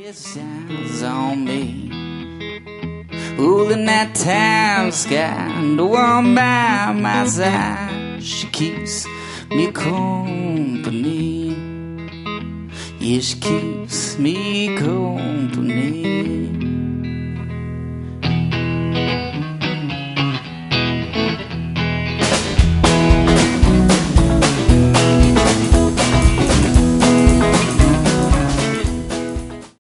Eyes on me, holding that time sky, the one by my side. She keeps me company. Yeah, she keeps me company.